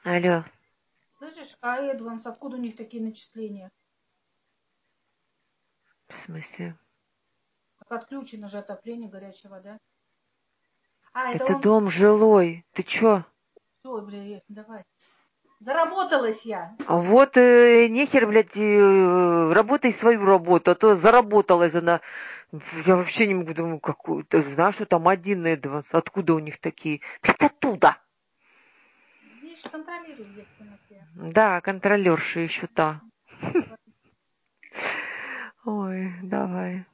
Алло, Слышишь, а Эдванс, откуда у них такие начисления? в смысле? Так отключено же отопление, горячая вода. А, это Это он... дом жилой. Ты чё? Ой, бля, давай. Заработалась я. А вот нехер, блядь, работай свою работу, а то заработалась она. Я вообще не могу, думаю, какую. Ты знаешь, что там один Эдванс? Откуда у них такие? Блядь, оттуда! Видишь, контролирую я в темноте. Да, контролерша еще та. Давай. Ой, давай.